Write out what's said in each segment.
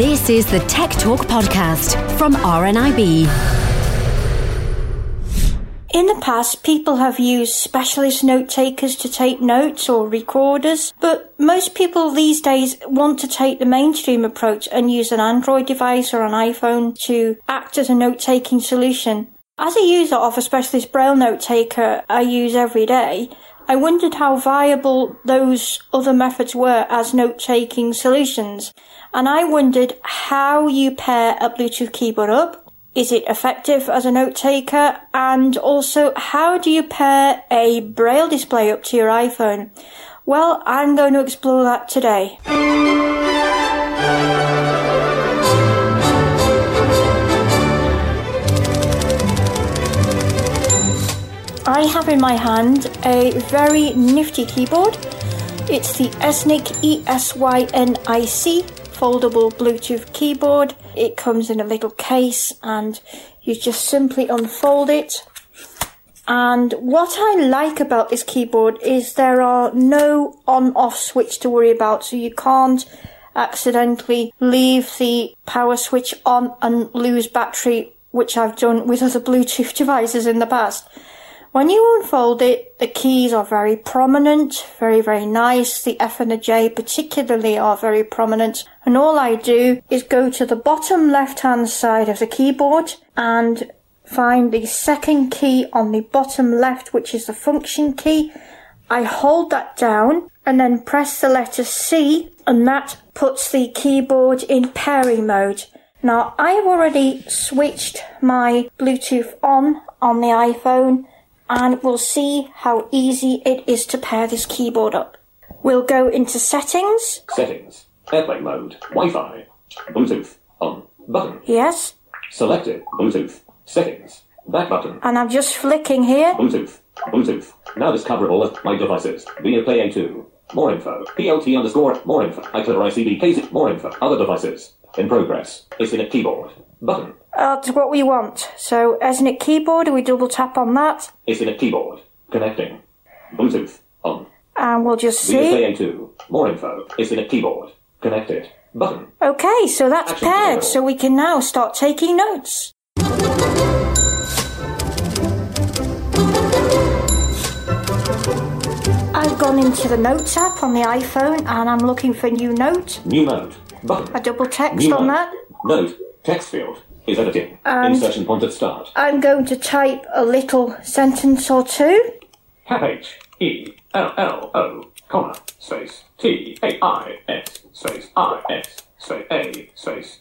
This is the Tech Talk podcast from RNIB. In the past, people have used specialist note takers to take notes or recorders, but most people these days want to take the mainstream approach and use an Android device or an iPhone to act as a note-taking solution. As a user of a specialist Braille note taker I use every day, I wondered how viable those other methods were as note-taking solutions, and I wondered how you pair a Bluetooth keyboard up. Is it effective as a note taker? And also, how do you pair a Braille display up to your iPhone? Well, I'm going to explore that today. I have in my hand a very nifty keyboard. It's the ESNIC ESYNIC foldable Bluetooth keyboard. It comes in a little case and you just simply unfold it. And what I like about this keyboard is there are no on-off switch to worry about, so you can't accidentally leave the power switch on and lose battery, which I've done with other Bluetooth devices in the past. When you unfold it, the keys are very prominent, very, very nice. The F and the J particularly are very prominent. And all I do is go to the bottom left-hand side of the keyboard and find the second key on the bottom left, which is the function key. I hold that down and then press the letter C, and that puts the keyboard in pairing mode. Now, I've already switched my Bluetooth on the iPhone, and we'll see how easy it is to pair this keyboard up. We'll go into settings. Settings. Airplane mode. Wi-Fi. Bluetooth. On. Button. Yes. Selected. Bluetooth. Settings. Back button. And I'm just flicking here. Bluetooth. Bluetooth. Now discover all of my devices. Via Play A2. More info. PLT_ more info. iClever ICB case. More info. Other devices. In progress. ESNIC keyboard. Button. That's what we want. So, ESNIC keyboard, we double tap on that. ESNIC keyboard. Connecting. Bluetooth. On. And we'll just Via see. Play A2. More info. ESNIC keyboard. Connected. Button. Okay, so that's Action paired, control. so we can now start taking notes. I've gone into the Notes app on the iPhone and I'm looking for New Note. New note. Button. I double text New on note. that. Note. Text field. Is editing. And- Insertion point at start. I'm going to type a little sentence or two. H-E-L-L-O, comma, space, T-A-I-S, space, I-S, space, A, space,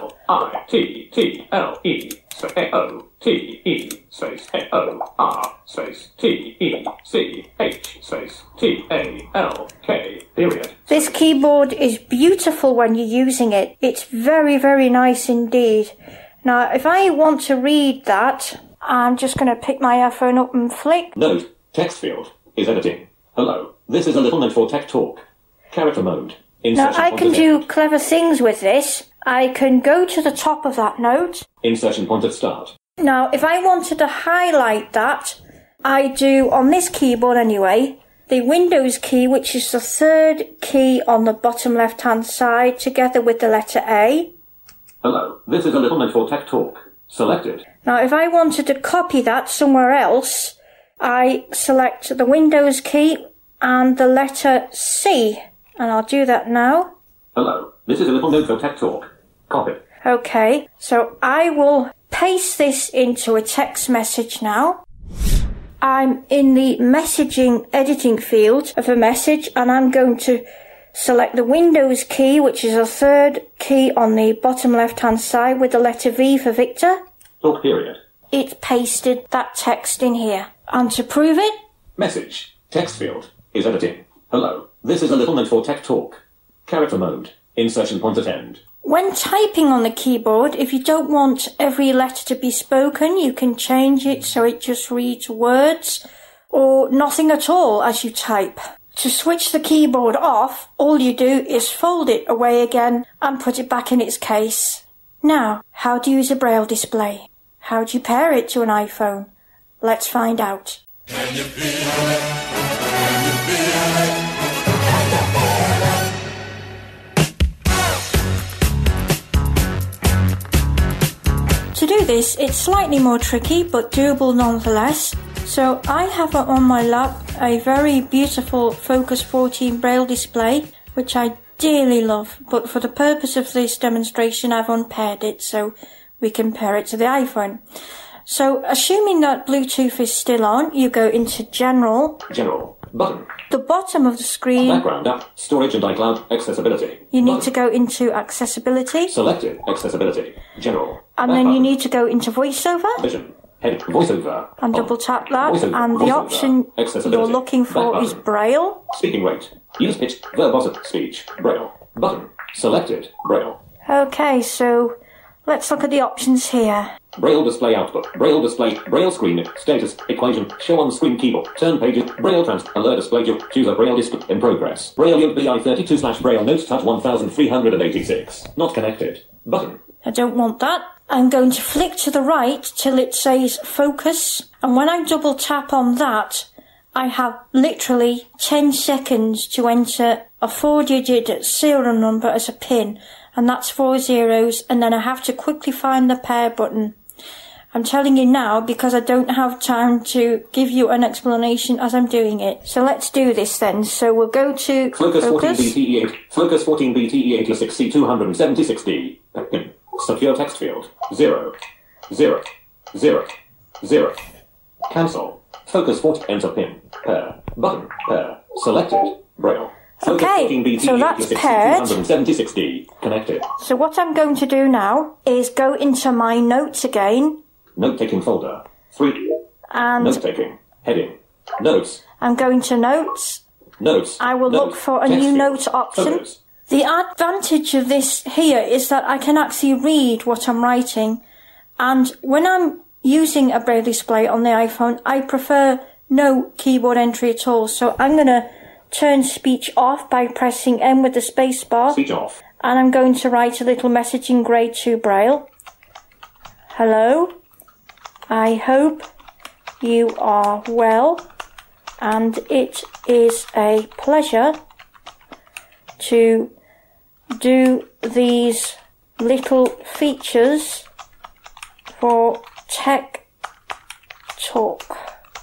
L-I-T-T-L-E, space, A-O-T-E, space, A-O-R, space, T-E-C-H, space, T-A-L-K, period. This keyboard is beautiful when you're using it. It's very, very nice indeed. Now, if I want to read that, I'm just going to pick my iPhone up and flick. Note, text field, is editing. Hello, this is a little note for Tech Talk. Character mode. Now, Insertion I point can at do end. clever things with this. I can go to the top of that note. Insertion point at start. Now, if I wanted to highlight that, I do, on this keyboard anyway, the Windows key, which is the third key on the bottom left-hand side, together with the letter A. Hello, this is a little note for Tech Talk. Selected. Now, if I wanted to copy that somewhere else, I select the Windows key and the letter C, and I'll do that now. Hello, this is a little note for Tech Talk. Copy. Okay, so I will paste this into a text message now. I'm in the messaging editing field of a message, and I'm going to select the Windows key, which is the third key on the bottom left-hand side with the letter V for Victor. Talk period. It's pasted that text in here. And to prove it, Message. Text field. Is editing. Hello, this is a little note for Tech Talk. Character mode. Insertion point at end. when typing on the keyboard, if you don't want every letter to be spoken, you can change it so it just reads words or nothing at all as you type. To switch the keyboard off, all you do is fold it away again and put it back in its case. Now, how do you use a Braille display? How do you pair it to an iPhone? Let's find out. Can you feel it? Can you feel it? do this, it's slightly more tricky, but doable nonetheless. So I have on my lap a very beautiful Focus 14 Braille display, which I dearly love, but for the purpose of this demonstration I've unpaired it so we can pair it to the iPhone. So assuming that Bluetooth is still on, you go into General. General. Button. The bottom of the screen. Background app. Storage and iCloud. Accessibility. You need Button. to go into Accessibility. Selected. Accessibility. General. And Back then you button. need to go into VoiceOver. Vision. Head. VoiceOver. And On. double tap that. VoiceOver. And the VoiceOver. option Accessibility. you're looking for Back is button. Braille. Speaking rate. Use pitch. Verbose speech. Braille. Button. Selected. Braille. Okay, so let's look at the options here. Braille display output. Braille display. Braille screen. Status. Equation. Show on screen keyboard. Turn pages. Braille alert display. Choose a Braille display. In progress. Braille BI32/Braille notes touch 1386. Not connected. Button. I don't want that. I'm going to flick to the right till it says focus. And when I double tap on that, I have literally 10 seconds to enter a 4-digit serial number as a PIN. And that's 4 zeros. And then I have to quickly find the pair button. I'm telling you now because I don't have time to give you an explanation as I'm doing it. So let's do this then. So we'll go to Focus 14BTE8. Focus 14BTE86C 276D. PIN. Secure text field. 0. 0. 0. 0. Cancel. Focus 40. Enter PIN. Pair. Button. Pair. Selected. Braille. Focus Okay, 14BTE86C so that's paired. 276D. Connected. So what I'm going to do now is go into my notes again. Note-taking folder. 3. And Note-taking. Heading. Notes. I'm going to notes. Notes. I will look for a Text new field. note option. Photos. The advantage of this here is that I can actually read what I'm writing. And when I'm using a Braille display on the iPhone, I prefer no keyboard entry at all. So I'm going to turn speech off by pressing M with the space bar. Speech off. And I'm going to write a little message in grade 2 Braille. Hello. I hope you are well, and it is a pleasure to do these little features for Tech Talk.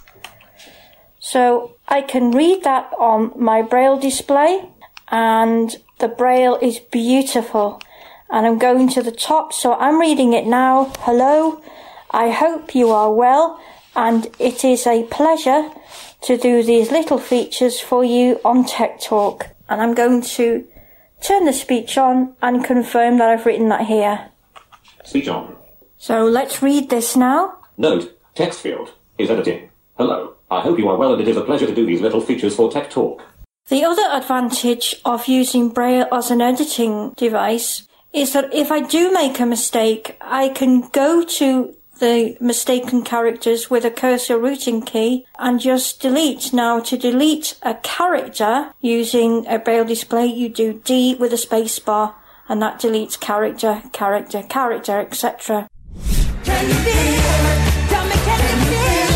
So I can read that on my Braille display, and the Braille is beautiful. And I'm going to the top, so I'm reading it now. Hello. I hope you are well, and it is a pleasure to do these little features for you on Tech Talk. And I'm going to turn the speech on and confirm that I've written that here. Speech on. So let's read this now. Note. Text field. Is editing. Hello. I hope you are well, and it is a pleasure to do these little features for Tech Talk. The other advantage of using Braille as an editing device is that if I do make a mistake, I can go to the mistaken characters with a cursor routing key and just delete. Now, to delete a character using a Braille display, you do D with a space bar, and that deletes character, character, character, etc. Can you feel it? Tell me, can you feel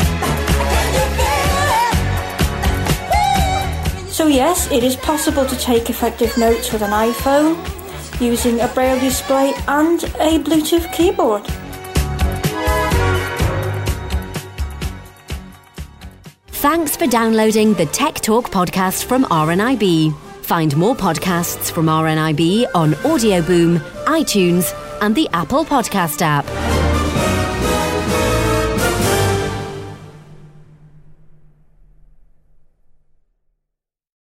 it? Can you feel it? So yes, it is possible to take effective notes with an iPhone using a Braille display and a Bluetooth keyboard. Thanks for downloading the Tech Talk podcast from RNIB. Find more podcasts from RNIB on Audio Boom, iTunes, and the Apple Podcast app.